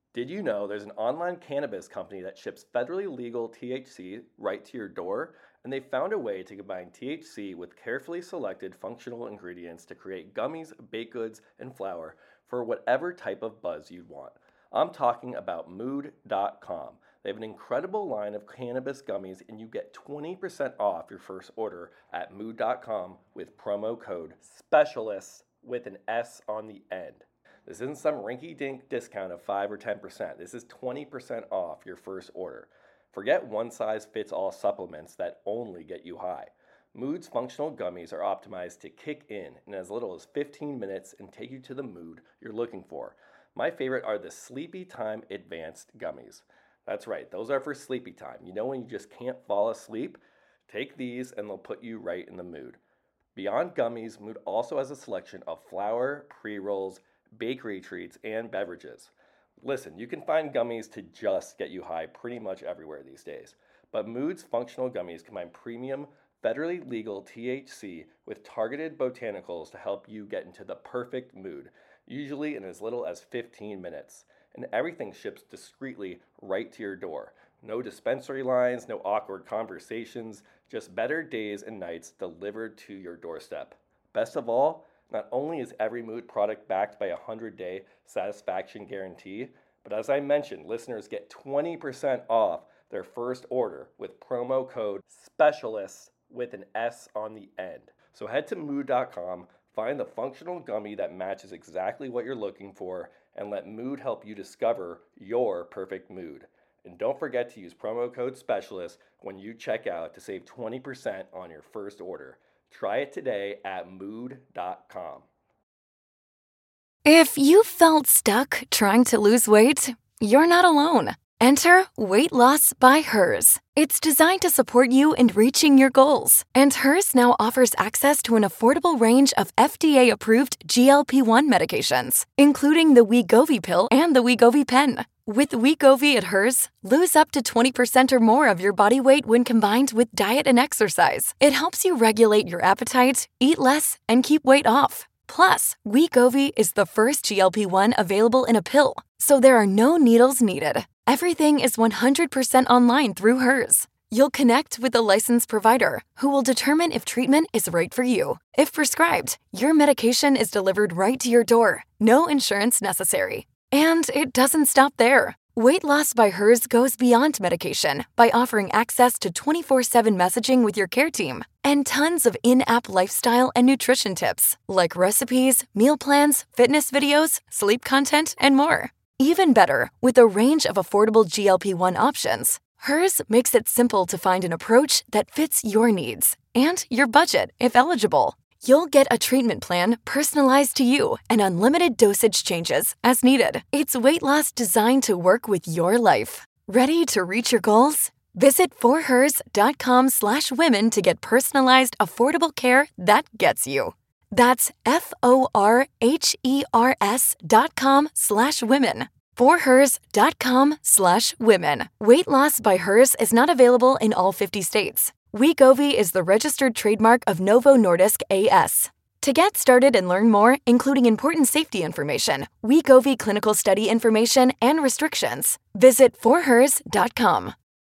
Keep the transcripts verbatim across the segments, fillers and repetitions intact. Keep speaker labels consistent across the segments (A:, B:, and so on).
A: Did you know there's an online cannabis company that ships federally legal T H C right to your door? And they found a way to combine T H C with carefully selected functional ingredients to create gummies, baked goods, and flour for whatever type of buzz you'd want. I'm talking about mood dot com. They have an incredible line of cannabis gummies, and you get twenty percent off your first order at mood dot com with promo code SPECIALIST with an S on the end. This isn't some rinky-dink discount of five or ten percent. This is twenty percent off your first order. Forget one-size-fits-all supplements that only get you high. Mood's functional gummies are optimized to kick in in as little as fifteen minutes and take you to the mood you're looking for. My favorite are the Sleepy Time Advanced Gummies. That's right, those are for sleepy time. You know when you just can't fall asleep? Take these and they'll put you right in the mood. Beyond gummies, Mood also has a selection of flour, pre-rolls, bakery treats, and beverages. Listen, you can find gummies to just get you high pretty much everywhere these days, but Mood's functional gummies combine premium, federally legal T H C with targeted botanicals to help you get into the perfect mood, usually in as little as fifteen minutes. And everything ships discreetly right to your door. No dispensary lines, no awkward conversations, just better days and nights delivered to your doorstep. Best of all, not only is every Mood product backed by a one hundred day satisfaction guarantee, but as I mentioned, listeners get twenty percent off their first order with promo code SPECIALIST with an S on the end. So head to mood dot com, find the functional gummy that matches exactly what you're looking for, and let Mood help you discover your perfect mood. And don't forget to use promo code SPECIALIST when you check out to save twenty percent on your first order. Try it today at mood dot com.
B: If you felt stuck trying to lose weight, you're not alone. Enter Weight Loss by Hers. It's designed to support you in reaching your goals. And Hers now offers access to an affordable range of F D A-approved G L P one medications, including the Wegovy pill and the Wegovy pen. With Wegovy at Hers, lose up to twenty percent or more of your body weight when combined with diet and exercise. It helps you regulate your appetite, eat less, and keep weight off. Plus, Wegovy is the first G L P one available in a pill, so there are no needles needed. Everything is one hundred percent online through Hers. You'll connect with a licensed provider who will determine if treatment is right for you. If prescribed, your medication is delivered right to your door. No insurance necessary. And it doesn't stop there. Weight Loss by Hers goes beyond medication by offering access to twenty-four seven messaging with your care team and tons of in-app lifestyle and nutrition tips like recipes, meal plans, fitness videos, sleep content, and more. Even better, with a range of affordable G L P one options, Hers makes it simple to find an approach that fits your needs and your budget if eligible. You'll get a treatment plan personalized to you and unlimited dosage changes as needed. It's weight loss designed to work with your life. Ready to reach your goals? Visit forhers.com slash women to get personalized, affordable care that gets you. That's F-O-R-H-E-R-S dot com slash women. forhers.com slash women. Weight Loss by Hers is not available in all fifty states. Wegovy is the registered trademark of Novo Nordisk A S. To get started and learn more, including important safety information, Wegovy clinical study information, and restrictions, visit forhers dot com.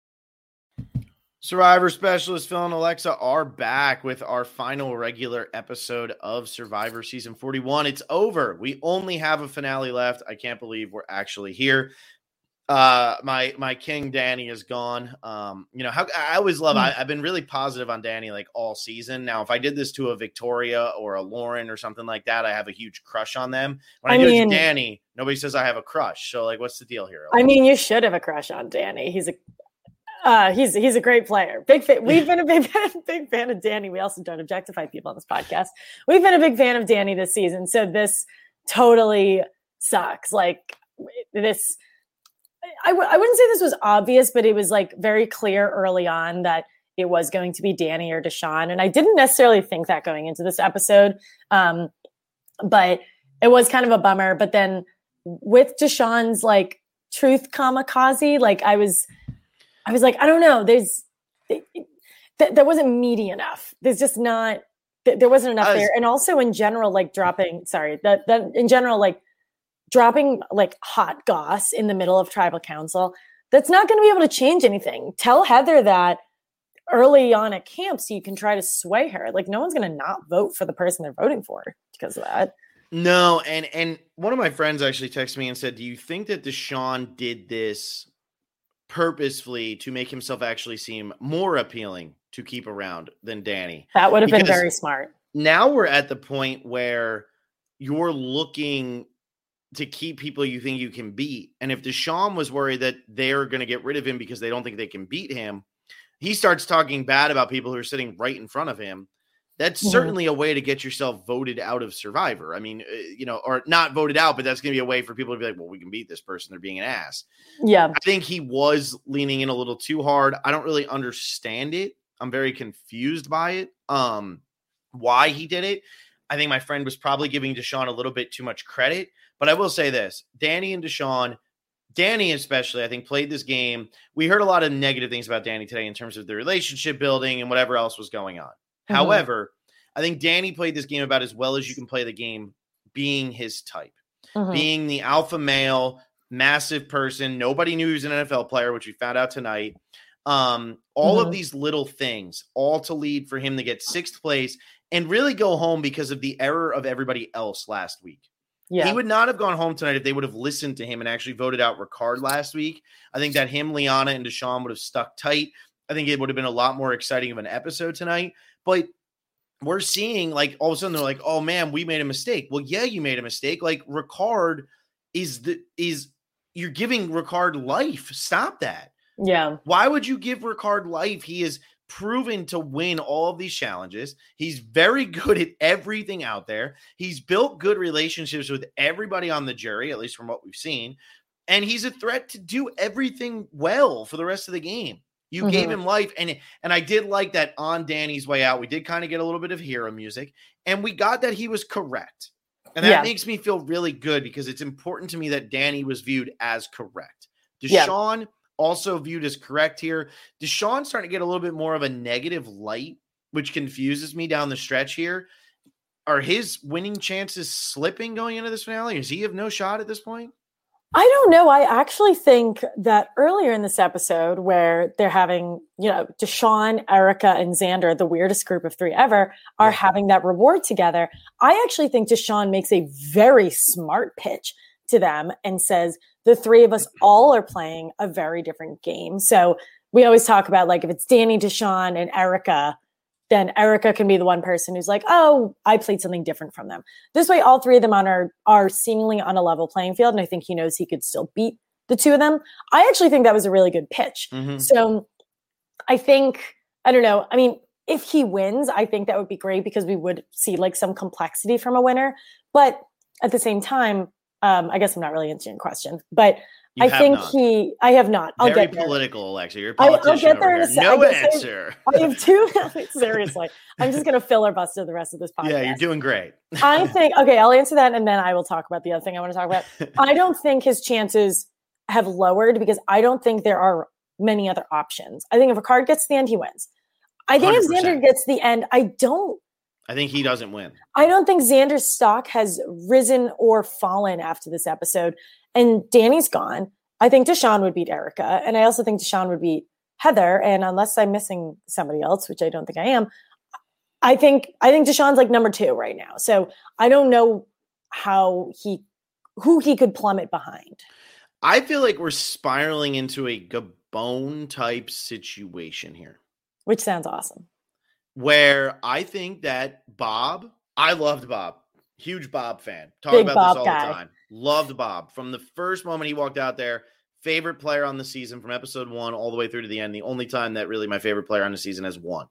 C: Survivor Specialist Phil and Alexa are back with our final regular episode of Survivor Season forty-one. It's over. We only have a finale left. I can't believe we're actually here. Uh, my my king Danny is gone. Um, you know how I always love. I, I've been really positive on Danny like all season. Now, if I did this to a Victoria or a Lauren or something like that, I have a huge crush on them. When I, I do mean, it to Danny, nobody says I have a crush. So, like, what's the deal here?
D: I mean, you should have a crush on Danny. He's a uh, he's he's a great player. Big fan. We've been a big big fan of Danny. We also don't objectify people on this podcast. We've been a big fan of Danny this season. So this totally sucks. Like this. I, w- I wouldn't say this was obvious, but it was like very clear early on that it was going to be Danny or Deshawn. And I didn't necessarily think that going into this episode. Um, but it was kind of a bummer. But then with Deshawn's like truth kamikaze, like I was, I was like, I don't know. There's, th- th- that wasn't meaty enough. There's just not, th- there wasn't enough was- there. And also in general, like dropping, sorry, that, that in general, like, dropping like hot goss in the middle of tribal council, that's not going to be able to change anything. Tell Heather that early on at camp so you can try to sway her. Like, no one's going to not vote for the person they're voting for because of that.
C: No, and and one of my friends actually texted me and said, do you think that Deshaun did this purposefully to make himself actually seem more appealing to keep around than Danny?
D: That would have
C: Because
D: been very smart.
C: Now we're at the point where you're looking to keep people you think you can beat. And if Deshaun was worried that they're going to get rid of him because they don't think they can beat him, he starts talking bad about people who are sitting right in front of him. That's mm-hmm. certainly a way to get yourself voted out of Survivor. I mean, you know, or not voted out, but that's going to be a way for people to be like, well, we can beat this person. They're being an ass.
D: Yeah.
C: I think he was leaning in a little too hard. I don't really understand it. I'm very confused by it. Um, why he did it. I think my friend was probably giving Deshaun a little bit too much credit, but I will say this, Danny and Deshaun, Danny especially, I think, played this game. We heard a lot of negative things about Danny today in terms of the relationship building and whatever else was going on. Mm-hmm. However, I think Danny played this game about as well as you can play the game, being his type, mm-hmm. being the alpha male, massive person. Nobody knew he was an N F L player, which we found out tonight. Um, all mm-hmm. of these little things, all to lead for him to get sixth place and really go home because of the error of everybody else last week. Yeah. He would not have gone home tonight if they would have listened to him and actually voted out Ricard last week. I think that him, Liana, and Deshaun would have stuck tight. I think it would have been a lot more exciting of an episode tonight. But we're seeing, like, all of a sudden they're like, oh, man, we made a mistake. Well, yeah, you made a mistake. Like, Ricard is the is you're giving Ricard life. Stop that.
D: Yeah.
C: Why would you give Ricard life? He is proven to win all of these challenges. He's very good at everything out there. He's built good relationships with everybody on the jury, at least from what we've seen. And he's a threat to do everything well for the rest of the game. You mm-hmm. gave him life. And, and I did like that on Danny's way out. We did kind of get a little bit of hero music. And we got that he was correct. And that yeah. makes me feel really good because it's important to me that Danny was viewed as correct. Deshaun yeah. also viewed as correct here. Deshaun's starting to get a little bit more of a negative light, which confuses me down the stretch here. Are his winning chances slipping going into this finale? Does he have no shot at this point?
D: I don't know. I actually think that earlier in this episode where they're having, you know, Deshaun, Erica, and Xander, the weirdest group of three ever, are yeah. having that reward together. I actually think Deshaun makes a very smart pitch to them and says, the three of us all are playing a very different game. So we always talk about, like, if it's Danny, Deshaun, and Erica, then Erica can be the one person who's like, oh, I played something different from them. This way, all three of them on are, are seemingly on a level playing field. And I think he knows he could still beat the two of them. I actually think that was a really good pitch. Mm-hmm. So I think, I don't know. I mean, if he wins, I think that would be great because we would see like some complexity from a winner. But at the same time, um, I guess I'm not really answering your question, but You I think not. he, I have not. I'll
C: Very
D: get there.
C: political, Alexa. You're a politician I, I'll get there over here. No answer.
D: I have, I have two. Seriously. I'm just going to filibuster the rest of this podcast.
C: Yeah, you're doing great.
D: I think, okay, I'll answer that and then I will talk about the other thing I want to talk about. I don't think his chances have lowered because I don't think there are many other options. I think if Ricard gets the end, he wins. I think one hundred percent. If Xander gets the end, I don't.
C: I think he doesn't win.
D: I don't think Xander's stock has risen or fallen after this episode. And Danny's gone. I think Deshaun would beat Erica. And I also think Deshaun would beat Heather. And unless I'm missing somebody else, which I don't think I am, I think I think Deshaun's like number two right now. So I don't know how he who he could plummet behind.
C: I feel like we're spiraling into a Gabon type situation here.
D: Which sounds awesome.
C: Where I think that Bob, I loved Bob. Huge Bob fan. Talk
D: Big
C: about
D: Bob
C: this all
D: guy.
C: the time. Loved Bob. From the first moment he walked out there, favorite player on the season from episode one all the way through to the end. The only time that really my favorite player on the season has won.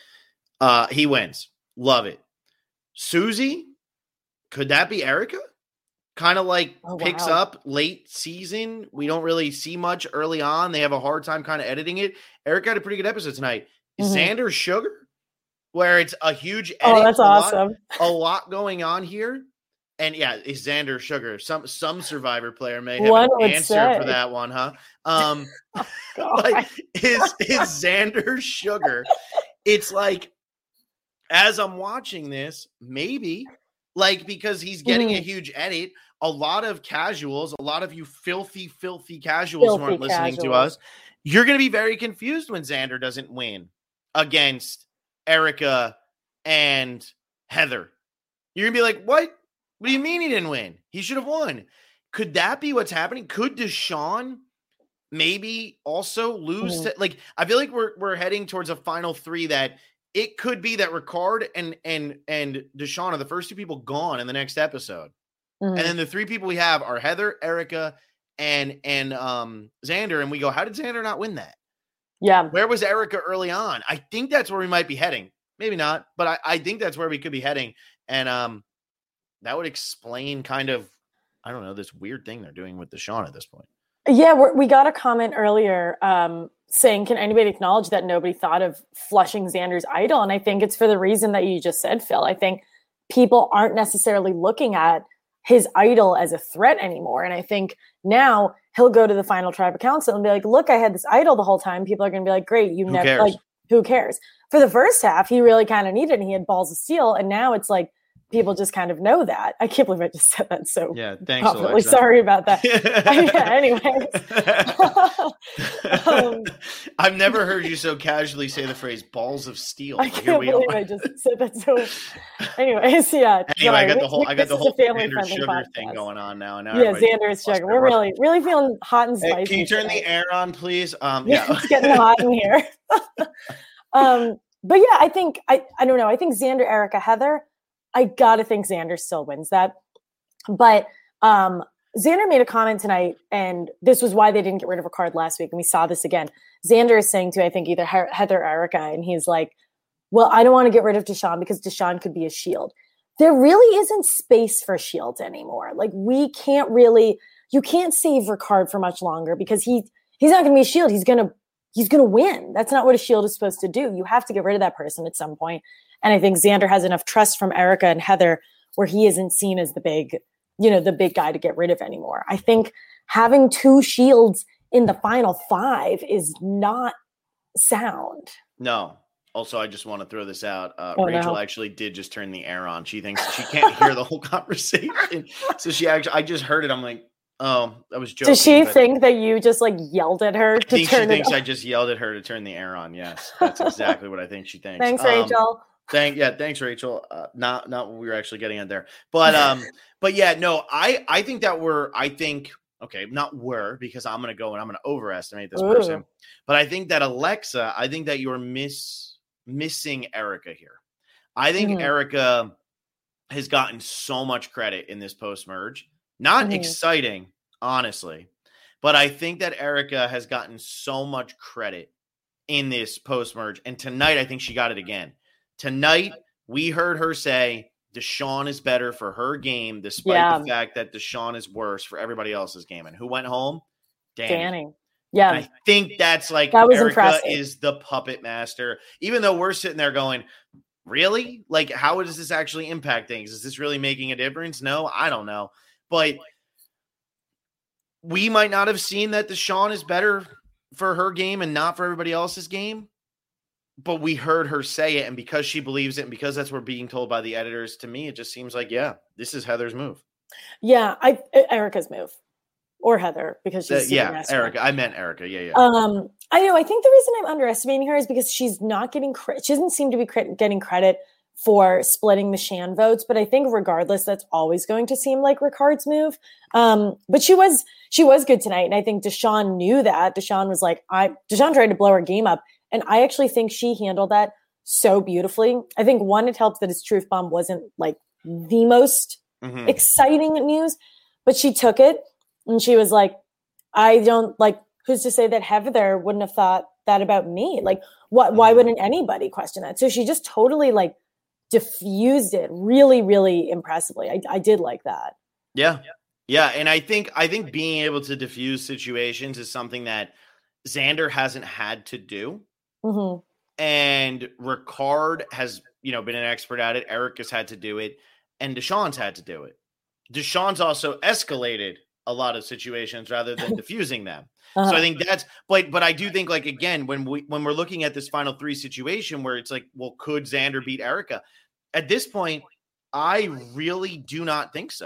C: Uh, he wins. Love it. Susie, could that be Erica? Kind of like oh, picks wow. up late season. We don't really see much early on. They have a hard time kind of editing it. Erica had a pretty good episode tonight. Mm-hmm. Xander Sugar? Where it's a huge edit,
D: oh, that's
C: a
D: awesome.
C: Lot, a lot going on here. And yeah, is Xander Sugar. Some some Survivor player may have
D: one
C: an answer
D: say.
C: for that one, huh? Um
D: oh,
C: like is is Xander Sugar. It's like as I'm watching this, maybe like because he's getting mm. a huge edit, a lot of casuals, a lot of you filthy, filthy casuals
D: Filthy
C: who aren't listening
D: casuals.
C: to us, you're going to be very confused when Xander doesn't win against Erica and Heather. You're going to be like, what? What do you mean he didn't win? He should have won. Could that be what's happening? Could Deshaun maybe also lose?
D: Mhm.
C: To, like, I feel like we're we're heading towards a final three that it could be that Ricard and and and Deshaun are the first two people gone in the next episode.
D: Mhm.
C: And then the three people we have are Heather, Erica, and and um Xander. And we go, how did Xander not win that?
D: Yeah.
C: Where was Erica early on? I think that's where we might be heading. Maybe not, but I, I think that's where we could be heading. And um that would explain kind of, I don't know, this weird thing they're doing with Deshaun at this point.
D: Yeah, we're, we got a comment earlier um, saying, can anybody acknowledge that nobody thought of flushing Xander's idol? And I think it's for the reason that you just said, Phil. I think people aren't necessarily looking at his idol as a threat anymore. And I think now he'll go to the final tribal council and be like, look, I had this idol the whole time. People are going to be like, great, you
C: Who
D: never,
C: cares?
D: like, who cares? For the first half, he really kind of needed it and he had balls of steel. And now it's like, people just kind of know that. I can't believe I just said that. So
C: Yeah, thanks,
D: confidently.
C: Alexa.
D: Sorry about that. Yeah, anyways. um,
C: I've never heard you so casually say the phrase balls of steel.
D: I
C: Here
D: can't
C: we
D: believe
C: are.
D: I just said that. So anyways, yeah.
C: Anyway, I got
D: sorry.
C: the whole I got
D: This
C: the
D: is
C: whole
D: a family
C: Xander
D: friendly
C: sugar
D: podcast.
C: thing going on now. now
D: Yeah,
C: everybody's
D: Xander's
C: lost
D: sugar.
C: their
D: We're
C: breath.
D: really, really feeling hot and
C: Hey,
D: spicy.
C: can you turn
D: today.
C: the air on, please? Um,
D: Yeah,
C: yeah.
D: it's getting hot in here. um, but yeah, I think I I don't know. I think Xander, Erica, Heather. I gotta think Xander still wins that. But um, Xander made a comment tonight, and this was why they didn't get rid of a card last week. And we saw this again. Xander is saying to, I think, either Her- Heather or Erica, and he's like, well, I don't want to get rid of Deshaun because Deshaun could be a shield. There really isn't space for shields anymore. Like, we can't really, you can't save Ricard for much longer because he he's not going to be a shield. He's going to he's going to win. That's not what a shield is supposed to do. You have to get rid of that person at some point. And I think Xander has enough trust from Erica and Heather where he isn't seen as the big, you know, the big guy to get rid of anymore. I think having two shields in the final five is not sound.
C: No. Also, I just want to throw this out. Uh,
D: Oh,
C: Rachel
D: no.
C: actually did just turn the air on. She thinks she can't hear the whole conversation. So she actually, I just heard it. I'm like, oh, I was joking.
D: Does she
C: but
D: think that you just like yelled at her
C: I
D: to
C: think she
D: turn it
C: thinks
D: on?
C: I just yelled at her to turn the air on. Yes, that's exactly what I think she thinks.
D: Thanks,
C: Um,
D: Rachel.
C: Thank yeah, thanks, Rachel. Uh, not not what we were actually getting at there, but um, but yeah, no, I I think that we're I think okay, not we're because I'm gonna go and I'm gonna overestimate this
D: Ooh.
C: person, but I think that Alexa, I think that you're miss missing Erica here. I think
D: Mhm.
C: Erica has gotten so much credit in this post merge. Not
D: Mhm.
C: exciting, honestly, but I think that Erica has gotten so much credit in this post merge, and tonight I think she got it again. Tonight, we heard her say Deshaun is better for her game, despite
D: Yeah.
C: the fact that Deshaun is worse for everybody else's game. And who went home? Danny.
D: Danny. Yeah.
C: And I think that's like
D: That was
C: Erica
D: impressive.
C: is the puppet master, even though we're sitting there going, really? Like, how does this actually impact things? Is this really making a difference? No, I don't know. But we might not have seen that Deshaun is better for her game and not for everybody else's game. But we heard her say it, and because she believes it, and because that's what we're being told by the editors, to me, it just seems like, yeah, this is Heather's move.
D: Yeah. I Erica's move. Or Heather, because
C: Uh,
D: she's super
C: yeah,
D: masculine.
C: Erica. I meant Erica. Yeah, yeah.
D: Um, I know. I think the reason I'm underestimating her is because she's not getting credit. She doesn't seem to be cre- getting credit for splitting the Shan votes. But I think regardless, that's always going to seem like Ricard's move. Um, but she was she was good tonight, and I think Deshaun knew that. Deshaun was like, I Deshaun tried to blow her game up, and I actually think she handled that so beautifully. I think one, it helped that his truth bomb wasn't like the most
C: Mhm.
D: exciting news, but she took it. And she was like, I don't like, who's to say that Heather wouldn't have thought that about me? Like, what, why
C: Mhm.
D: wouldn't anybody question that? So she just totally like diffused it really, really impressively. I, I did like that.
C: Yeah. Yeah. And I think, I think being able to diffuse situations is something that Xander hasn't had to do.
D: Mhm.
C: And Ricard has, you know, been an expert at it. Eric has had to do it. And Deshaun's had to do it. Deshaun's also escalated a lot of situations rather than diffusing them.
D: Uh-huh.
C: So I think that's, but but I do think, like, again, when we when we're looking at this final three situation where it's like, well, could Xander beat Erica? At this point, I really do not think so.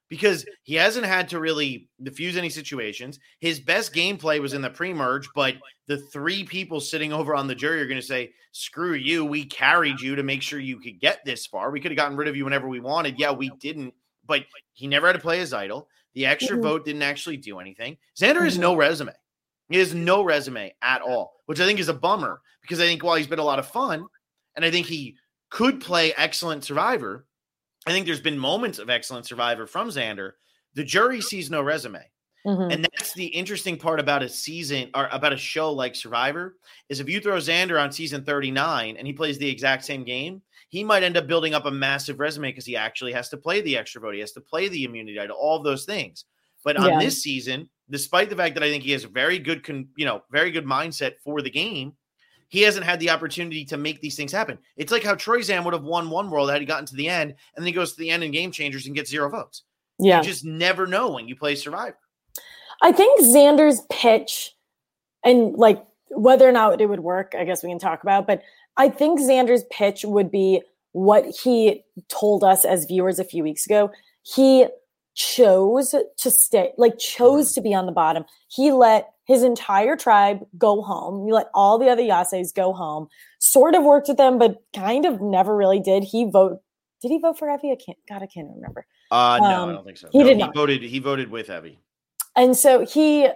C: because he hasn't had to really diffuse any situations. His best gameplay was in the pre-merge, but the three people sitting over on the jury are going to say, screw you. We carried you to make sure you could get this far. We could have gotten rid of you whenever we wanted. Yeah, we didn't, but he never had to play his idol. The extra mm-hmm. vote didn't actually do anything. Xander mm-hmm. has no resume. He has no resume at all, which I think is a bummer because I think while he's been a lot of fun and I think he could play excellent Survivor, I think there's been moments of excellent Survivor from Xander. The jury sees no resume. Mm-hmm. And that's the interesting part about a season or about a show like Survivor is if you throw Xander on season thirty-nine and he plays the exact same game, he might end up building up a massive resume because he actually has to play the extra vote. He has to play the immunity idol, all of those things. But on yeah. this season, despite the fact that I think he has a very good, con, you know, very good mindset for the game, he hasn't had the opportunity to make these things happen. It's like how Troyzan would have won one world had he gotten to the end, and then he goes to the end in Game Changers and gets zero votes. Yeah. You just never know when you play Survivor.
D: I think Xander's pitch and like whether or not it would work, I guess we can talk about, but I think Xander's pitch would be what he told us as viewers a few weeks ago. He chose to stay, like chose to be on the bottom. He let his entire tribe go home. He let all the other Yases go home, sort of worked with them, but kind of never really did. He vote. Did he vote for Evie? I can't, God, I can't remember.
C: Uh, no, um, I don't think so.
D: He
C: no,
D: did
C: he
D: not.
C: voted. He voted with Evie.
D: And so he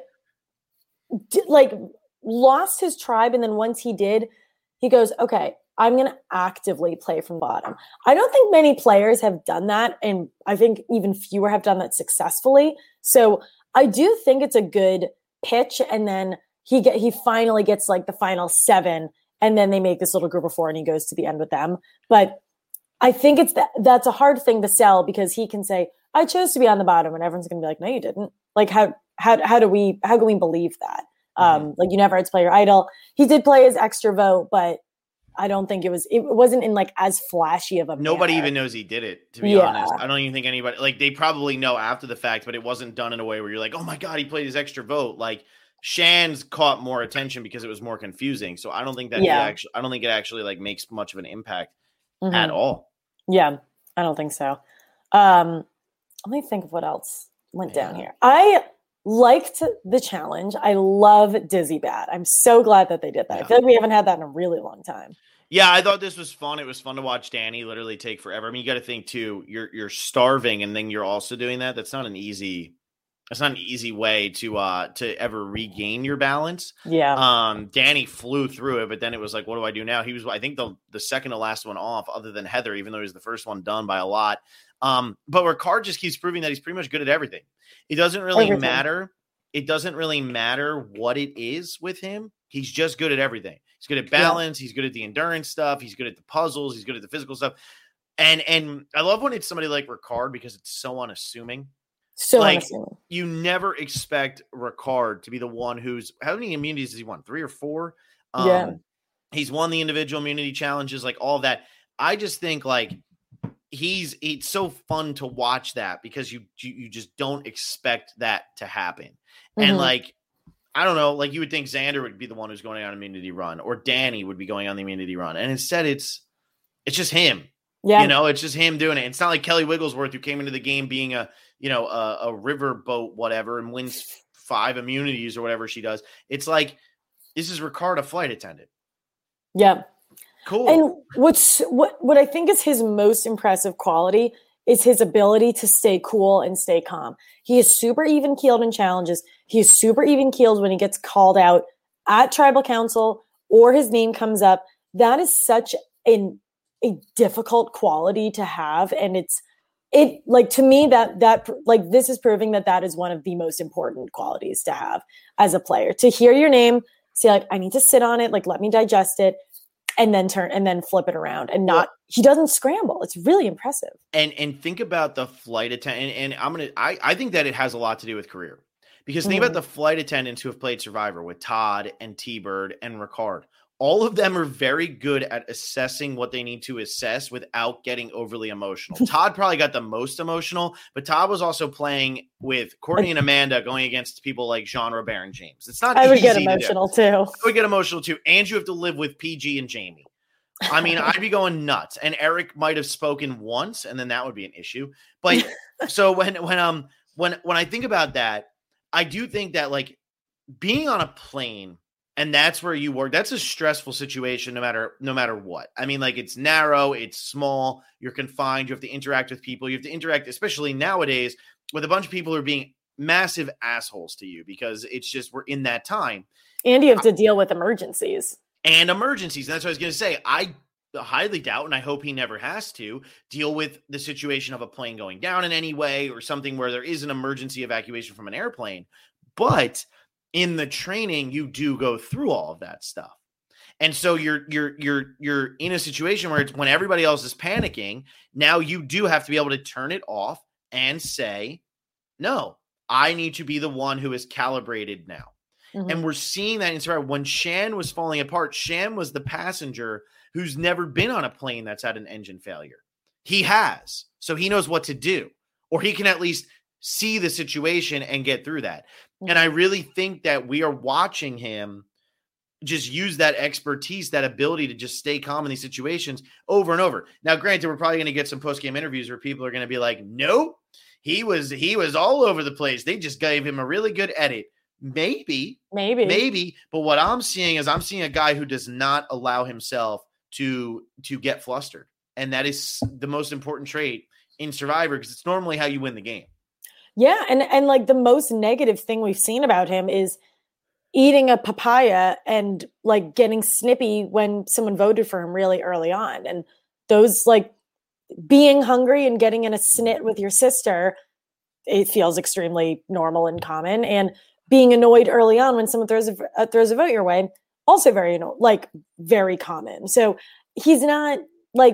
D: did, like lost his tribe. And then once he did, he goes, okay, I'm going to actively play from bottom. I don't think many players have done that. And I think even fewer have done that successfully. So I do think it's a good pitch. And then he get, he finally gets like the final seven and then they make this little group of four and he goes to the end with them. But I think it's that that's a hard thing to sell because he can say, I chose to be on the bottom and everyone's going to be like, no, you didn't. Like how, how, how do we, how can we believe that? Um, mm-hmm. Like you never had to play your idol. He did play his extra vote, but I don't think it was, it wasn't in like as flashy of a
C: Nobody
D: manner.
C: even knows he did it, to be
D: yeah.
C: honest. I don't even think anybody, like they probably know after the fact, but it wasn't done in a way where you're like, oh my God, he played his extra vote. Like Shan's caught more attention because it was more confusing. So I don't think that yeah. he actually, I don't think it actually like makes much of an impact mm-hmm. at all.
D: Yeah, I don't think so. Um, let me think of what else went yeah. down here. I liked the challenge. I love Dizzy Bat. I'm so glad that they did that. Yeah. I feel like we haven't had that in a really long time.
C: Yeah, I thought this was fun. It was fun to watch Danny literally take forever. I mean, you got to think too. You're you're starving, and then you're also doing that. That's not an easy. That's not an easy way to uh to ever regain your balance.
D: Yeah.
C: Um, Danny flew through it, but then it was like, what do I do now? He was, I think, the the second to last one off, other than Heather, even though he was the first one done by a lot. Um, but Ricard just keeps proving that he's pretty much good at everything. It doesn't really everything. matter. It doesn't really matter what it is with him. He's just good at everything. He's good at balance. Yeah. He's good at the endurance stuff. He's good at the puzzles. He's good at the physical stuff. And and I love when it's somebody like Ricard because it's so unassuming.
D: So
C: like
D: unassuming.
C: You never expect Ricard to be the one who's how many immunities has he won? Three or four? Um,
D: yeah.
C: He's won the individual immunity challenges, like all of that. I just think like he's it's so fun to watch that because you you, you just don't expect that to happen. Mm-hmm. And like I don't know, like you would think Xander would be the one who's going on immunity run or Danny would be going on the immunity run. And instead it's, it's just him. Yeah. You know, it's just him doing it. It's not like Kelly Wigglesworth who came into the game being a, you know, a, a river boat, whatever, and wins five immunities or whatever she does. It's like, this is Ricard, a flight attendant.
D: Yeah.
C: Cool.
D: And what's, what, what I think is his most impressive quality is his ability to stay cool and stay calm. He is super even keeled in challenges. He is super even keeled when he gets called out at tribal council or his name comes up. That is such an, a difficult quality to have. And it's, it like, to me that, that like, this is proving that that is one of the most important qualities to have as a player, to hear your name, say like, I need to sit on it. Like, let me digest it. And then turn and then flip it around and not, well, he doesn't scramble. It's really impressive.
C: And and think about the flight attendant. And, and I'm going to, I I think that it has a lot to do with career because think mm-hmm. about the flight attendants who have played Survivor with Todd and T-Bird and Ricard. All of them are very good at assessing what they need to assess without getting overly emotional. Todd probably got the most emotional, but Todd was also playing with Courtney and Amanda going against people like Jean Robert and James. It's not
D: I would
C: easy
D: get emotional
C: to
D: too.
C: I would get emotional too. And you have to live with P G and Jamie. I mean, I'd be going nuts. And Eric might have spoken once, and then that would be an issue. But so when when um when when I think about that, I do think that like being on a plane and that's where you work, that's a stressful situation no matter no matter what. I mean, like it's narrow, it's small, you're confined, you have to interact with people, you have to interact, especially nowadays, with a bunch of people who are being massive assholes to you because it's just we're in that time.
D: And you have to deal with emergencies.
C: And emergencies. And that's what I was going to say. I highly doubt, and I hope he never has to, deal with the situation of a plane going down in any way or something where there is an emergency evacuation from an airplane. But in the training, you do go through all of that stuff. And so you're you're you're you're in a situation where it's when everybody else is panicking, now you do have to be able to turn it off and say, no, I need to be the one who is calibrated now. Mm-hmm. And we're seeing that in Survivor. When Shan was falling apart, Shan was the passenger who's never been on a plane that's had an engine failure. He has. So he knows what to do. Or he can at least see the situation and get through that. Mm-hmm. And I really think that we are watching him just use that expertise, that ability to just stay calm in these situations over and over. Now, granted, we're probably going to get some post-game interviews where people are going to be like, nope, he was, he was all over the place. They just gave him a really good edit. Maybe,
D: maybe,
C: maybe. But what I'm seeing is I'm seeing a guy who does not allow himself to, to get flustered. And that is the most important trait in Survivor because it's normally how you win the game.
D: Yeah. And, and like the most negative thing we've seen about him is eating a papaya and like getting snippy when someone voted for him really early on. And those like being hungry and getting in a snit with your sister, it feels extremely normal and common. And being annoyed early on when someone throws a, uh, throws a vote your way, also very, you know, like very common. So he's not like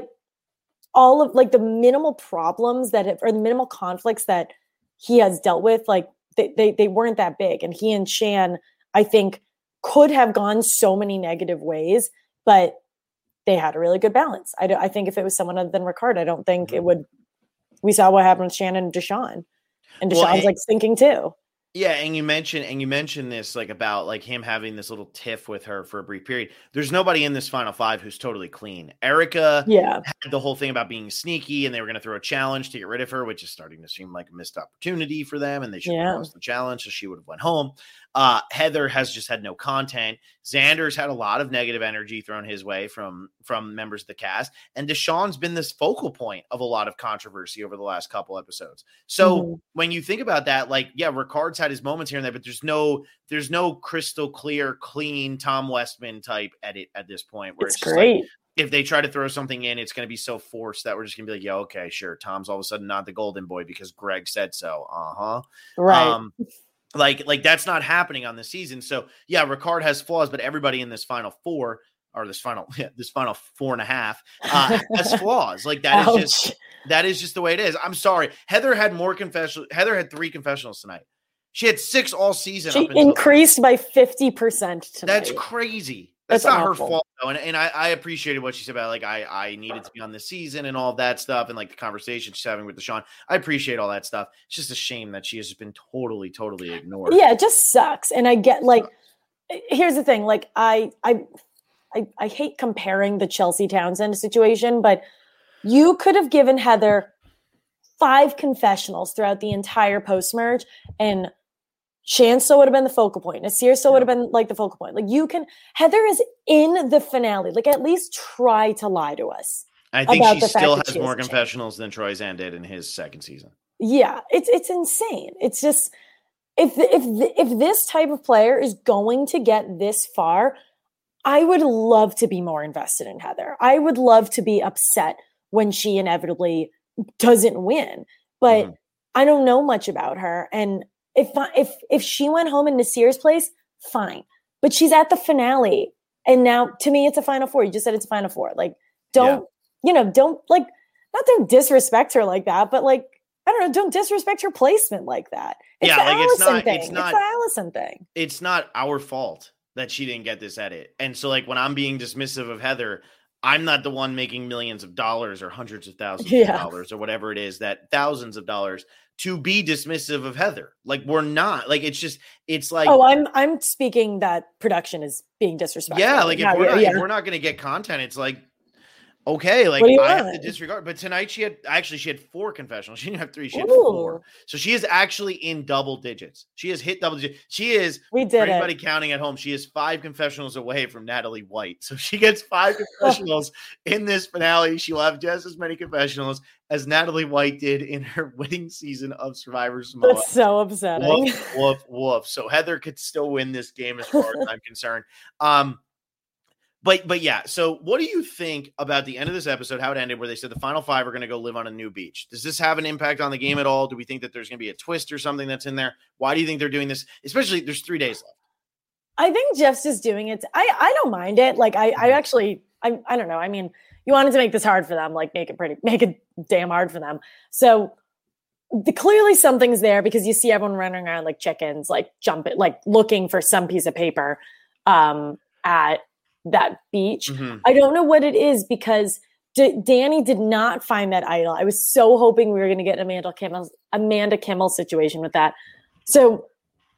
D: all of like the minimal problems that have, or the minimal conflicts that he has dealt with, like they, they, they weren't that big. And he and Shan, I think, could have gone so many negative ways, but they had a really good balance. I, I think if it was someone other than Ricard, I don't think mm-hmm. it would. We saw what happened with Shannon and Deshawn, and Deshawn's well, and, like thinking too.
C: Yeah, and you mentioned and you mentioned this like about like him having this little tiff with her for a brief period. There's nobody in this final five who's totally clean. Erica
D: yeah.
C: had the whole thing about being sneaky, and they were going to throw a challenge to get rid of her, which is starting to seem like a missed opportunity for them, and they should have yeah. lost the challenge, so she would have went home. Uh, Heather has just had no content. Xander's had a lot of negative energy thrown his way from, from members of the cast. And Deshawn's been this focal point of a lot of controversy over the last couple episodes. So mm-hmm. when you think about that, like, yeah, Ricard's had his moments here and there, but there's no, there's no crystal clear, clean Tom Westman type edit at this point. Where
D: it's,
C: it's
D: great.
C: Like, if they try to throw something in, it's going to be so forced that we're just going to be like, yeah, okay, sure. Tom's all of a sudden not the golden boy because Greg said so. Uh-huh.
D: Right.
C: Um, Like, like that's not happening on the season. So yeah, Ricard has flaws, but everybody in this final four or this final, yeah, this final four and a half uh, has flaws. Like that
D: Ouch.
C: is just, that is just the way it is. I'm sorry. Heather had more confessional. Heather had three confessionals tonight. She had six all season.
D: She increased by fifty percent tonight.
C: That's crazy. That's, That's not awful. Her fault though. And, and I, I appreciated what she said about like, I, I needed to be on this season and all of that stuff. And like the conversation she's having with Deshawn, I appreciate all that stuff. It's just a shame that she has been totally, totally ignored.
D: Yeah. It just sucks. And I get like, here's the thing. Like I, I, I, I hate comparing the Chelsea Townsend situation, but you could have given Heather five confessionals throughout the entire post-merge and Shan still would have been the focal point. Nasir still would have been like the focal point. Like you can, Heather is in the finale. Like at least try to lie to us.
C: I think she still has more confessionals than Troyzan did in his second season.
D: Yeah, it's it's insane. It's just if if if this type of player is going to get this far, I would love to be more invested in Heather. I would love to be upset when she inevitably doesn't win, but mm-hmm. I don't know much about her and. If if if she went home in Nasir's place, fine. But she's at the finale. And now, to me, it's a final four. You just said it's a final four. Like, don't, yeah. you know, don't, like, not don't disrespect her like that, but, like, I don't know, don't disrespect her placement like that. It's
C: yeah,
D: the
C: like,
D: Allison
C: it's not,
D: thing.
C: It's, not,
D: it's the Allison thing.
C: It's not our fault that she didn't get this edit. And so, like, when I'm being dismissive of Heather, I'm not the one making millions of dollars or hundreds of thousands yeah. of dollars or whatever it is, that thousands of dollars to be dismissive of Heather. Like we're not like, it's just, it's like,
D: oh, I'm, I'm speaking that production is being disrespectful.
C: Yeah. Like if, yeah, we're, not, yeah. if we're not going to get content, it's like, Okay, like
D: What do you
C: I have
D: want?
C: to disregard. But tonight she had actually she had four confessionals. She didn't have three. She had
D: Ooh.
C: four. So she is actually in double digits. She has hit double digits. She is.
D: We
C: For
D: did
C: anybody
D: it.
C: counting at home, she is five confessionals away from Natalie White. So she gets five confessionals in this finale. She will have just as many confessionals as Natalie White did in her winning season of Survivor Samoa.
D: That's so upsetting.
C: Woof, woof, woof. So Heather could still win this game as far as I'm concerned. Um, But but yeah, so what do you think about the end of this episode, how it ended, where they said the final five are going to go live on a new beach? Does this have an impact on the game at all? Do we think that there's going to be a twist or something that's in there? Why do you think they're doing this? Especially there's three days left.
D: I think Jeff's just doing it. I, I don't mind it. Like I, I actually, I, I don't know. I mean, you wanted to make this hard for them, like make it pretty, make it damn hard for them. So the, clearly something's there because you see everyone running around like chickens, like jumping, like looking for some piece of paper um, at that beach.
C: Mm-hmm.
D: I don't know what it is because D- Danny did not find that idol. I was so hoping we were going to get an Amanda Kimmel, Amanda Kimmel situation with that. So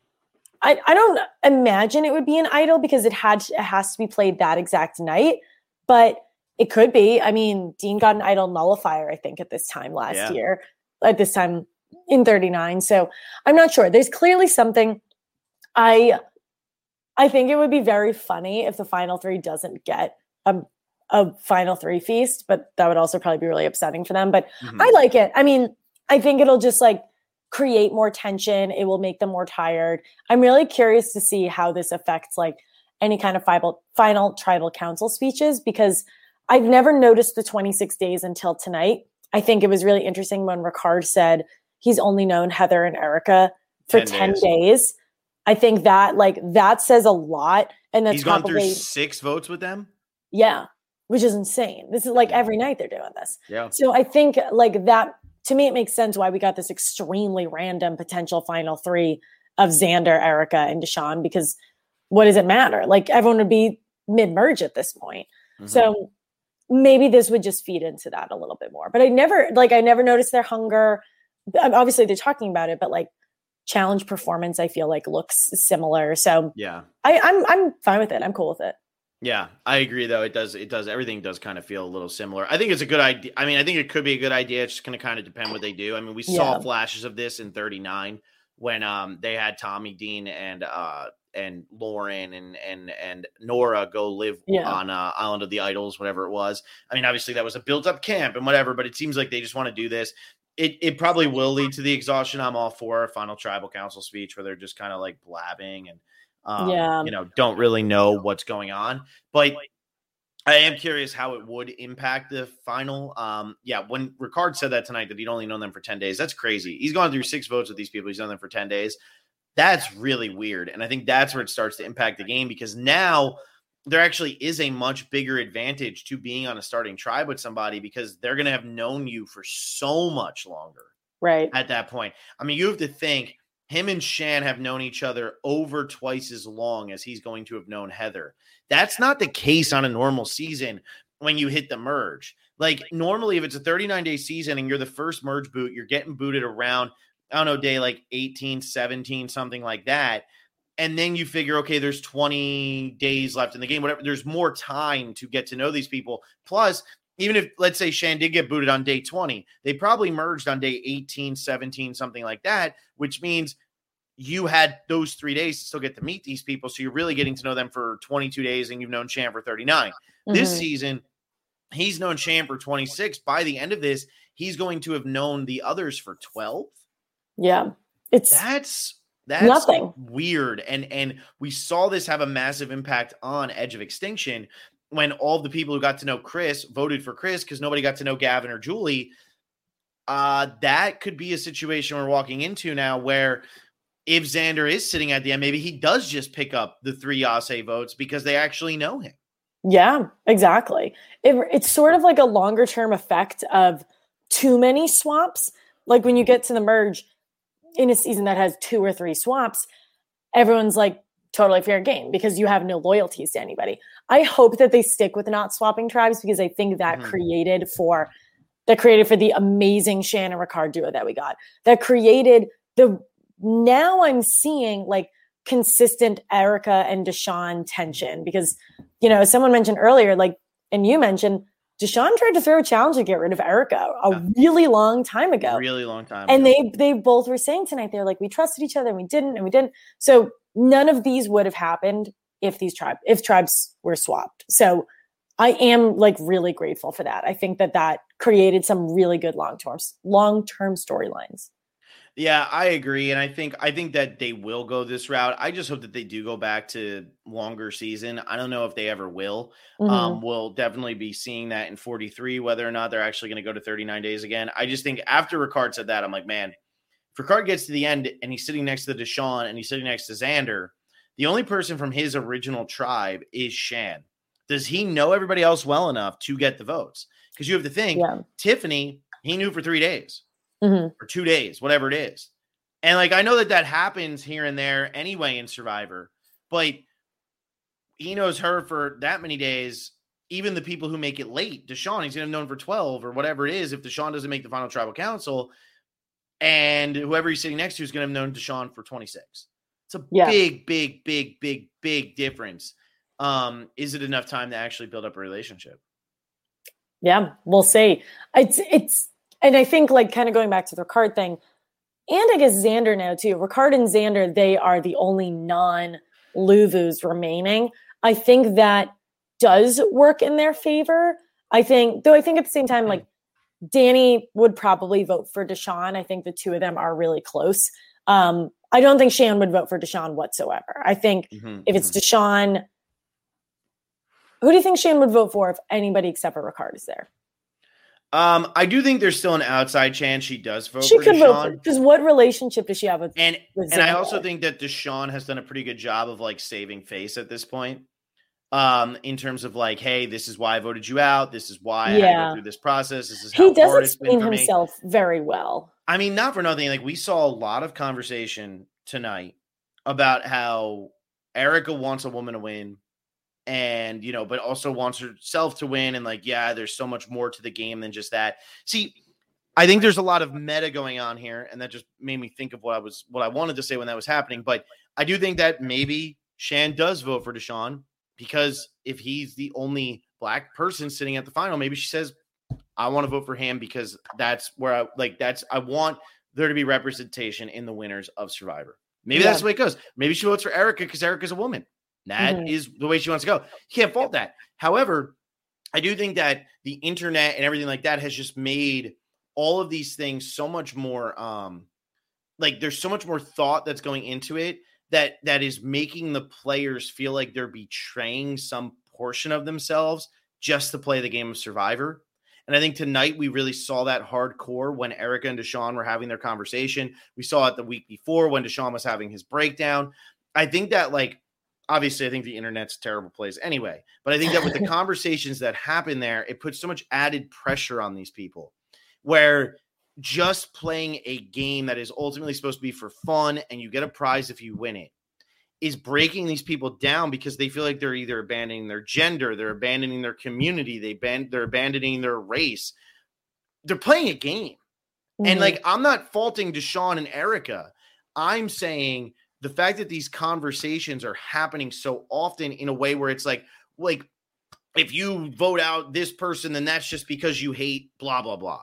D: I, I don't imagine it would be an idol because it had it has to be played that exact night, but it could be. I mean, Dean got an idol nullifier, I think, at this time last
C: Yeah.
D: year, at this time in thirty-nine. So I'm not sure. There's clearly something. I I think it would be very funny if the final three doesn't get a, a final three feast, but that would also probably be really upsetting for them. But
C: Mm-hmm.
D: I like it. I mean, I think it'll just like create more tension. It will make them more tired. I'm really curious to see how this affects like any kind of final, final tribal council speeches because I've never noticed the twenty-six days until tonight. I think it was really interesting when Ricard said he's only known Heather and Erica for ten, ten days. days. I think that like that says a lot. And that's
C: He's gone
D: probably
C: through six votes with them.
D: Yeah, which is insane. This is like every night they're doing this.
C: Yeah.
D: So I think like that to me, it makes sense why we got this extremely random potential final three of Xander, Erica, and Deshawn, because what does it matter? Like everyone would be mid-merge at this point. Mm-hmm. So maybe this would just feed into that a little bit more. But I never like I never noticed their hunger. Obviously they're talking about it, but like challenge performance, I feel like looks similar. So
C: yeah,
D: I, I'm I'm fine with it. I'm cool with it.
C: Yeah, I agree though. It does, it does, everything does kind of feel a little similar. I think it's a good idea. I mean, I think it could be a good idea. It's just going to kind of depend what they do. I mean, we saw
D: Yeah.
C: flashes of this in thirty-nine when um they had Tommy Dean and uh and Lauren and and and Nora go live
D: Yeah.
C: on uh, Island of the Idols, whatever it was. I mean, obviously that was a built up camp and whatever, but it seems like they just want to do this. It it probably will lead to the exhaustion. I'm all for a final tribal council speech where they're just kind of like blabbing and um,
D: Yeah.
C: you know, don't really know what's going on. But I am curious how it would impact the final. Um, yeah, when Ricard said that tonight that he'd only known them for ten days, that's crazy. He's gone through six votes with these people. He's known them for ten days. That's really weird. And I think that's where it starts to impact the game because now there actually is a much bigger advantage to being on a starting tribe with somebody because they're going to have known you for so much longer.
D: Right.
C: At that point. I mean, you have to think him and Shan have known each other over twice as long as he's going to have known Heather. That's not the case on a normal season when you hit the merge. Like normally if it's a thirty-nine day season and you're the first merge boot, you're getting booted around, I don't know, day like eighteen, seventeen, something like that. And then you figure, okay, there's twenty days left in the game, whatever. There's more time to get to know these people. Plus, even if, let's say, Shan did get booted on day twenty, they probably merged on day eighteen, seventeen, something like that, which means you had those three days to still get to meet these people. So you're really getting to know them for twenty-two days and you've known Shan for thirty-nine. Mm-hmm. This season, he's known Shan for twenty-six. By the end of this, he's going to have known the others for twelve.
D: Yeah. It's
C: That's that's
D: nothing
C: weird. And, and we saw this have a massive impact on Edge of Extinction when all the people who got to know Chris voted for Chris because nobody got to know Gavin or Julie. Uh, that could be a situation we're walking into now where if Xander is sitting at the end, maybe he does just pick up the three Yase votes because they actually know him.
D: Yeah, exactly. It, it's sort of like a longer term effect of too many swaps. Like when you get to the merge in a season that has two or three swaps, everyone's like totally fair game because you have no loyalties to anybody. I hope that they stick with not swapping tribes because I think that mm-hmm. created for that created for the amazing Shan and Ricard duo that we got. That created the now I'm seeing like consistent Erica and Deshawn tension because, you know, someone mentioned earlier, like, and you mentioned Deshaun tried to throw a challenge to get rid of Erica a yeah. really long time ago.
C: Really long time
D: and
C: ago.
D: they they both were saying tonight, they're like, we trusted each other and we didn't and we didn't. So none of these would have happened if these tribes if tribes were swapped. So I am like really grateful for that. I think that that created some really good long-term long-term storylines.
C: Yeah, I agree. And I think I think that they will go this route. I just hope that they do go back to longer season. I don't know if they ever will. Mm-hmm. Um, we'll definitely be seeing that in forty-three, whether or not they're actually going to go to thirty-nine days again. I just think after Ricard said that, I'm like, man, if Ricard gets to the end and he's sitting next to Deshaun and he's sitting next to Xander, the only person from his original tribe is Shan. Does he know everybody else well enough to get the votes? Because you have to think, yeah. Tiffany, he knew for three days. Mm-hmm. Or two days, whatever it is. And like, I know that that happens here and there anyway in Survivor, but he knows her for that many days. Even the people who make it late, Deshaun, he's going to have known for twelve or whatever it is. If Deshaun doesn't make the final tribal council, and whoever he's sitting next to is going to have known Deshaun for twenty-six. It's a yeah. big, big, big, big, big difference. Um, is it enough time to actually build up a relationship?
D: Yeah, we'll see. It's, it's, And I think, like, kind of going back to the Ricard thing, and I guess Xander now, too. Ricard and Xander, they are the only non-Luvus remaining. I think that does work in their favor. I think, though I think at the same time, like, Danny would probably vote for Deshaun. I think the two of them are really close. Um, I don't think Shan would vote for Deshaun whatsoever. I think mm-hmm, if it's mm-hmm. Deshaun, who do you think Shan would vote for if anybody except for Ricard is there?
C: Um, I do think there's still an outside chance she does vote
D: she
C: for
D: could
C: Deshaun.
D: Vote because what relationship does she have with
C: and
D: with
C: and I also think that Deshaun has done a pretty good job of like saving face at this point. Um, in terms of like, hey, this is why I voted you out. This is why yeah. I had to go through this process. This is how
D: he does
C: hard it's been
D: explain
C: for
D: himself
C: me.
D: very well.
C: I mean, not for nothing. Like we saw a lot of conversation tonight about how Erica wants a woman to win. And, you know, but also wants herself to win. And like, yeah, there's so much more to the game than just that. See, I think there's a lot of meta going on here. And that just made me think of what I was, what I wanted to say when that was happening. But I do think that maybe Shan does vote for Deshaun because if he's the only black person sitting at the final, maybe she says, I want to vote for him because that's where I like, that's, I want there to be representation in the winners of Survivor. Maybe yeah. that's the way it goes. Maybe she votes for Erica because Erica's a woman. That mm-hmm. is the way she wants to go. You can't fault that. However, I do think that the internet and everything like that has just made all of these things so much more um, like there's so much more thought that's going into it that that is making the players feel like they're betraying some portion of themselves just to play the game of Survivor. And I think tonight we really saw that hardcore when Erica and Deshaun were having their conversation. We saw it the week before when Deshaun was having his breakdown. I think that like, obviously, I think the internet's a terrible place anyway, but I think that with the conversations that happen there, it puts so much added pressure on these people where just playing a game that is ultimately supposed to be for fun and you get a prize if you win it is breaking these people down because they feel like they're either abandoning their gender, they're abandoning their community, they ban- they're abandoning their race. They're playing a game. Mm-hmm. And like, I'm not faulting Deshaun and Erica. I'm saying the fact that these conversations are happening so often in a way where it's like, like, if you vote out this person, then that's just because you hate blah, blah, blah.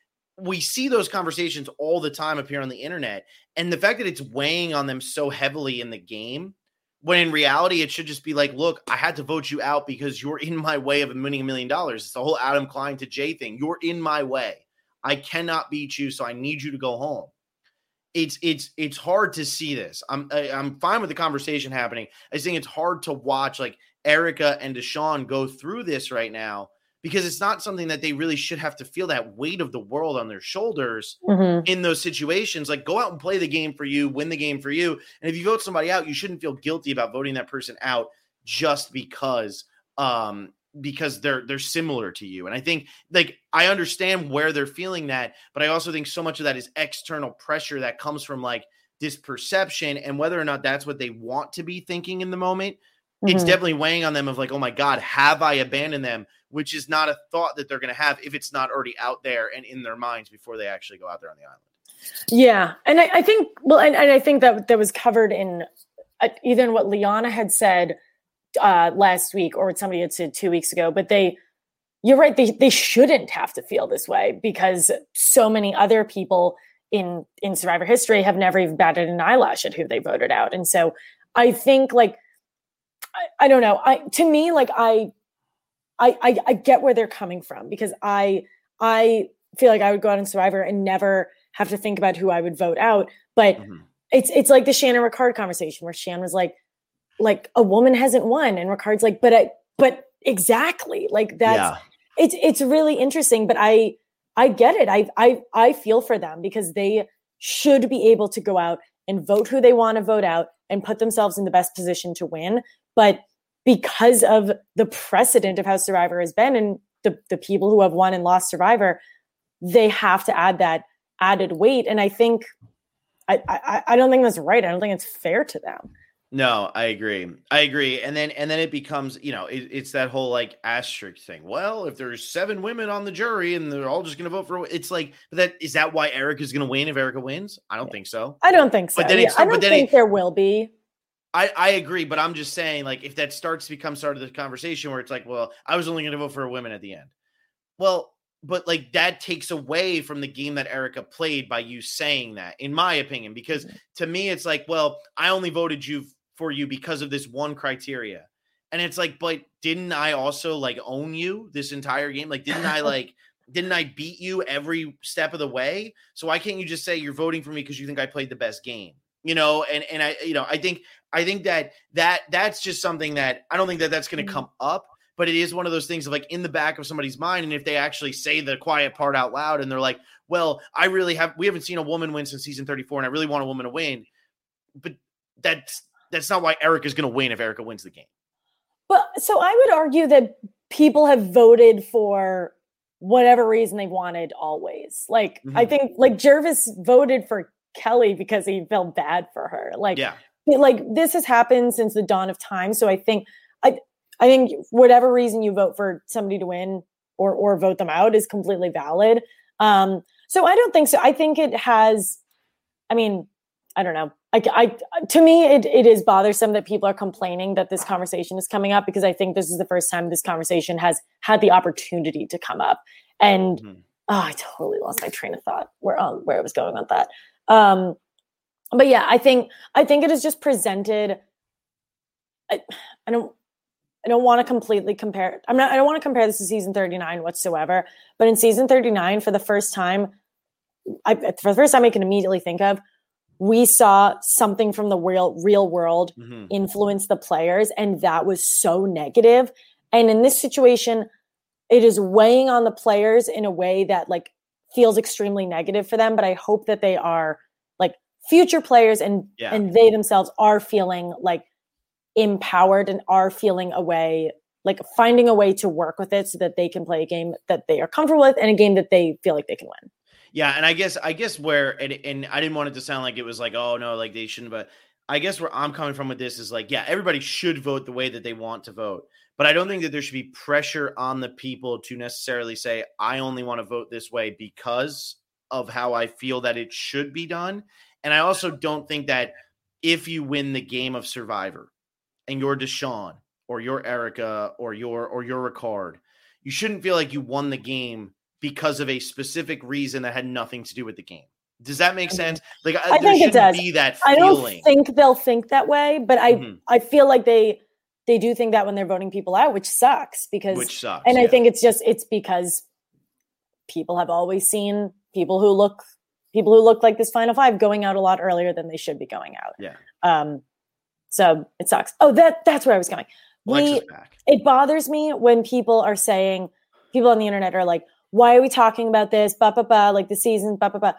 C: We see those conversations all the time appear on the internet. And the fact that it's weighing on them so heavily in the game, when in reality, it should just be like, look, I had to vote you out because you're in my way of winning a million dollars. It's the whole Adam Klein to Jay thing. You're in my way. I cannot beat you. So I need you to go home. It's it's it's hard to see this. I'm I, I'm fine with the conversation happening. I just think it's hard to watch like Erica and Deshaun go through this right now because it's not something that they really should have to feel that weight of the world on their shoulders mm-hmm. in those situations. Like go out and play the game for you, win the game for you. And if you vote somebody out, you shouldn't feel guilty about voting that person out just because um because they're they're similar to you. And I think like I understand where they're feeling that, but I also think so much of that is external pressure that comes from like this perception and whether or not that's what they want to be thinking in the moment. Mm-hmm. It's definitely weighing on them of like, oh my God, have I abandoned them? Which is not a thought that they're going to have if it's not already out there and in their minds before they actually go out there on the island.
D: Yeah. And I, I think, well, and, and I think that that was covered in uh, either in what Liana had said uh, last week or what somebody had said two weeks ago, but they, you're right. They they shouldn't have to feel this way because so many other people in in Survivor history have never even batted an eyelash at who they voted out. And so I think like I, I don't know. I to me like I, I I I get where they're coming from because I I feel like I would go out in Survivor and never have to think about who I would vote out. But mm-hmm. it's it's like the Shannon Ricard conversation where Shannon was like, like a woman hasn't won, and Ricard's like, but I, but exactly like that's yeah. it's it's really interesting. But I I get it. I I I feel for them because they should be able to go out and vote who they want to vote out and put themselves in the best position to win. But because of the precedent of how Survivor has been and the the people who have won and lost Survivor, they have to add that added weight. And I think I, I I don't think that's right. I don't think it's fair to them.
C: No, I agree. I agree. And then and then it becomes, you know, it, it's that whole like asterisk thing. Well, if there's seven women on the jury and they're all just going to vote for it's like that. Is that why Erica's going to win if Erica wins? I don't yeah. think so.
D: I don't think so.
C: But then
D: yeah,
C: it's,
D: I don't
C: but then
D: think
C: it,
D: there will be.
C: I, I agree, but I'm just saying, like, if that starts to become sort of the conversation where it's like, well, I was only going to vote for a woman at the end. Well, but like that takes away from the game that Erica played by you saying that, in my opinion, because mm-hmm. to me, it's like, well, I only voted you for you because of this one criteria. And it's like, but didn't I also like own you this entire game? Like, didn't I like, didn't I beat you every step of the way? So why can't you just say you're voting for me because you think I played the best game? You know, and, and I, you know, I think, I think that that that's just something that I don't think that that's going to come up, but it is one of those things of like in the back of somebody's mind. And if they actually say the quiet part out loud and they're like, well, I really have, we haven't seen a woman win since season thirty-four and I really want a woman to win, but that's, that's not why Erica's going to win if Erica wins the game.
D: Well, so I would argue that people have voted for whatever reason they wanted always. Like, mm-hmm. I think like Jervis voted for Kelly because he felt bad for her. Like, yeah. like this has happened since the dawn of time. So I think, I, I think whatever reason you vote for somebody to win or, or vote them out is completely valid. Um, so I don't think so. I think it has, I mean, I don't know. I, I, to me, it, it is bothersome that people are complaining that this conversation is coming up because I think this is the first time this conversation has had the opportunity to come up. And mm-hmm. oh, I totally lost my train of thought where um, where I was going with that. Um, but yeah, I think I think it is just presented. I, I don't I don't want to completely compare. I'm not. I don't want to compare this to season thirty-nine whatsoever. But in season thirty-nine, for the first time, I, for the first time I can immediately think of. We saw something from the real real world mm-hmm. influence the players, and that was so negative. And in this situation, it is weighing on the players in a way that like feels extremely negative for them. But I hope that they are like future players and yeah. and they themselves are feeling like empowered and are feeling a way, like finding a way to work with it so that they can play a game that they are comfortable with and a game that they feel like they can win.
C: Yeah, and I guess I guess where and, and I didn't want it to sound like it was like, oh no, like they shouldn't, but I guess where I'm coming from with this is like, yeah, everybody should vote the way that they want to vote. But I don't think that there should be pressure on the people to necessarily say, I only want to vote this way because of how I feel that it should be done. And I also don't think that if you win the game of Survivor and you're Deshaun or you're Erica or you're or you're Ricard, you shouldn't feel like you won the game because of a specific reason that had nothing to do with the game. Does that make sense? Like,
D: I
C: there
D: think it does.
C: Be that
D: I
C: feeling.
D: don't think they'll think that way, but I, mm-hmm. I feel like they, they do think that when they're voting people out, which sucks because,
C: which sucks,
D: and
C: yeah.
D: I think it's just, it's because people have always seen people who look, people who look like this final five going out a lot earlier than they should be going out.
C: Yeah.
D: Um, so it sucks. Oh, that that's where I was going. We, back. It bothers me when people are saying, people on the internet are like, why are we talking about this? Ba, ba, ba, like the season, ba, ba, ba.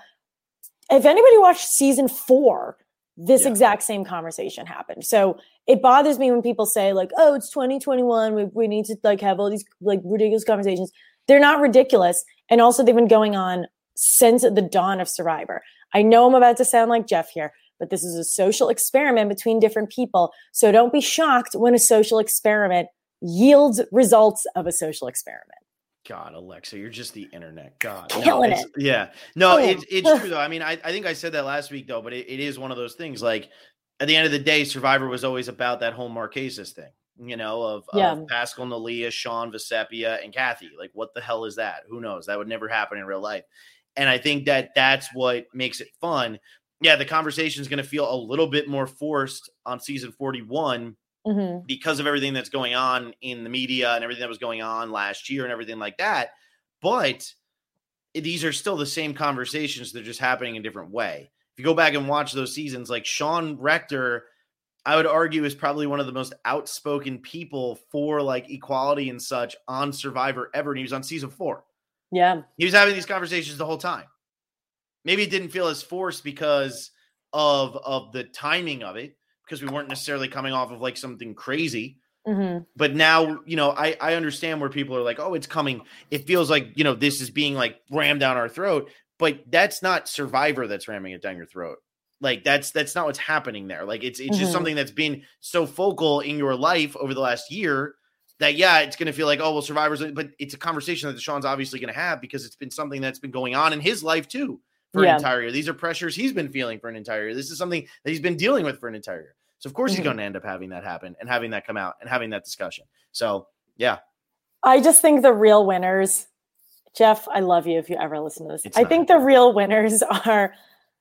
D: If anybody watched season four, this yeah. exact same conversation happened. So it bothers me when people say like, oh, it's twenty twenty-one. We, we need to like have all these like ridiculous conversations. They're not ridiculous. And also they've been going on since the dawn of Survivor. I know I'm about to sound like Jeff here, but this is a social experiment between different people. So don't be shocked when a social experiment yields results of a social experiment.
C: God, Alexa, you're just the internet. God.
D: Killing
C: no,
D: it.
C: Yeah. No, it, it's true, though. I mean, I, I think I said that last week, though, but it, it is one of those things. Like, at the end of the day, Survivor was always about that whole Marquesas thing. you know, of,
D: yeah.
C: of Pascal Nalia, Sean Vecepia, and Kathy. Like, what the hell is that? Who knows? That would never happen in real life. And I think that that's what makes it fun. Yeah, the conversation is going to feel a little bit more forced on season forty-one mm-hmm. because of everything that's going on in the media and everything that was going on last year and everything like that. But these are still the same conversations. They're just happening in a different way. If you go back and watch those seasons, like Sean Rector, I would argue is probably one of the most outspoken people for like equality and such on Survivor ever. And he was on season four.
D: Yeah.
C: He was having these conversations the whole time. Maybe it didn't feel as forced because of, of the timing of it, because we weren't necessarily coming off of like something crazy. Mm-hmm. But now, you know, I, I understand where people are like, oh, it's coming. It feels like, you know, this is being like rammed down our throat, but that's not Survivor that's ramming it down your throat. Like that's, that's not what's happening there. Like it's, it's mm-hmm. just something that's been so focal in your life over the last year that, yeah, it's going to feel like, oh, well, Survivor's, but it's a conversation that Deshaun's obviously going to have because it's been something that's been going on in his life too for yeah. an entire year. These are pressures he's been feeling for an entire year. This is something that he's been dealing with for an entire year. So of course mm-hmm. he's going to end up having that happen and having that come out and having that discussion. So yeah.
D: I just think the real winners, Jeff, I love you if you ever listen to this.
C: It's
D: I
C: not.
D: think the real winners are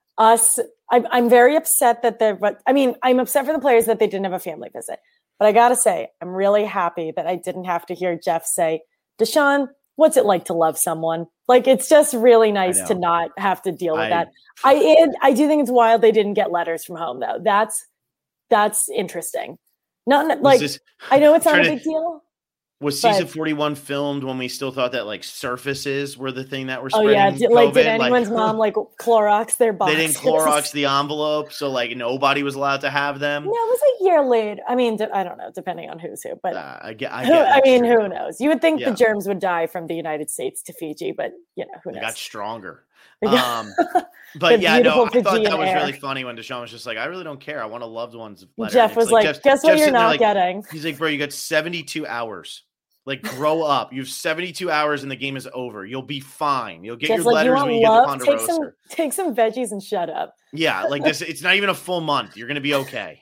D: us. I'm, I'm very upset that they're, but I mean, I'm upset for the players that they didn't have a family visit, but I got to say, I'm really happy that I didn't have to hear Jeff say, Deshaun, what's it like to love someone? Like, it's just really nice to not have to deal with
C: I,
D: that. I, it, I do think it's wild they didn't get letters from home though. That's, That's interesting. Not like this, I know it's not a big to, deal.
C: Was season but, forty-one filmed when we still thought that like surfaces were the thing that were spreading?
D: Oh yeah, did, like did anyone's
C: like,
D: mom like Clorox their boxes?
C: They didn't Clorox the envelope, so like nobody was allowed to have them.
D: No, it was a year later. I mean, I don't know, depending on who's who, but
C: uh, I, get, I,
D: who,
C: get
D: I mean,
C: true.
D: who knows? You would think
C: yeah.
D: the germs would die from the United States to Fiji, but you know, who knows?
C: They got stronger. Um, but yeah, no, I thought that was air. really funny when Deshaun was just like, I really don't care. I want a loved one's letter.
D: Jeff was like, like guess what Jeff's you're not
C: like,
D: getting?
C: He's like, bro, you got seventy-two hours. Like, grow up. You have seventy-two hours and the game is over. You'll be fine. You'll get
D: Jeff's
C: your
D: like,
C: letters
D: you
C: when you
D: love?
C: get the
D: take
C: Ponderosa.
D: Some, take some veggies and shut up.
C: Yeah, like this. It's not even a full month. You're going to be okay.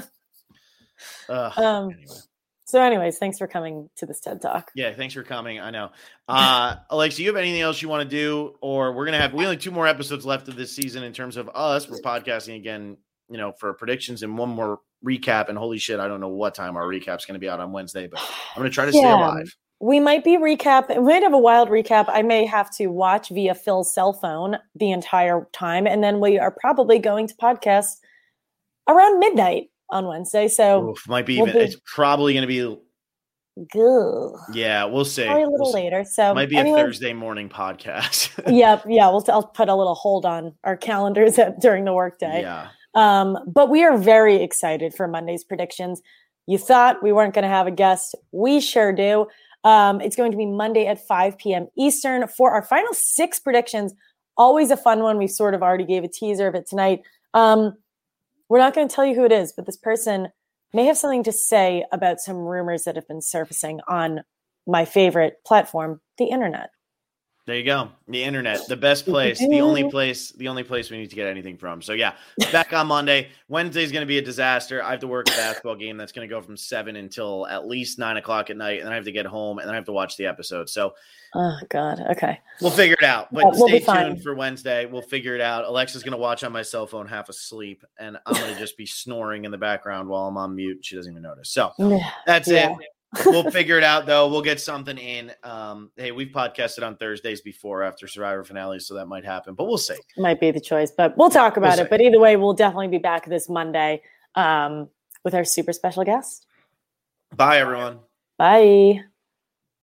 C: uh,
D: um, anyway. So anyways, thanks for coming to this TED Talk.
C: Yeah, thanks for coming. I know. Uh, Alexa, you have anything else you want to do? Or we're going to have, we only have two more episodes left of this season in terms of us. We're podcasting again, you know, for predictions and one more recap. And holy shit, I don't know what time our recap's going to be out on Wednesday, but I'm going to try to yeah. stay alive.
D: We might be recap. We might have a wild recap. I may have to watch via Phil's cell phone the entire time. And then we are probably going to podcast around midnight on Wednesday. So
C: Oof, might be
D: we'll
C: even,
D: be,
C: it's probably going to be.
D: Good.
C: Yeah, we'll see.
D: Probably a little
C: we'll
D: later. So
C: might be
D: anyway,
C: a Thursday morning podcast.
D: yep. Yeah. We'll, I'll put a little hold on our calendars at, during the workday.
C: Yeah.
D: Um, but we are very excited for Monday's predictions. You thought we weren't going to have a guest. We sure do. Um, it's going to be Monday at five p.m. Eastern for our final six predictions. Always a fun one. We sort of already gave a teaser of it tonight. Um, we're not going to tell you who it is, but this person may have something to say about some rumors that have been surfacing on my favorite platform, the internet.
C: There you go. The internet, the best place, the only place, the only place we need to get anything from. So yeah, back on Monday. Wednesday is going to be a disaster. I have to work a basketball game that's going to go from seven until at least nine o'clock at night. And then I have to get home and then I have to watch the episode. So,
D: oh God. Okay.
C: We'll figure it out, but
D: yeah, we'll
C: stay tuned for Wednesday. We'll figure it out. Alexa's going to watch on my cell phone half asleep and I'm going to just be snoring in the background while I'm on mute. She doesn't even notice. So that's yeah. it. We'll figure it out, though. We'll get something in. Um, hey, we've podcasted on Thursdays before after Survivor finales, so that might happen, but we'll see.
D: Might be the choice, but we'll talk about
C: we'll
D: it. But either way, we'll definitely be back this Monday um, with our super special guest.
C: Bye, everyone.
D: Bye.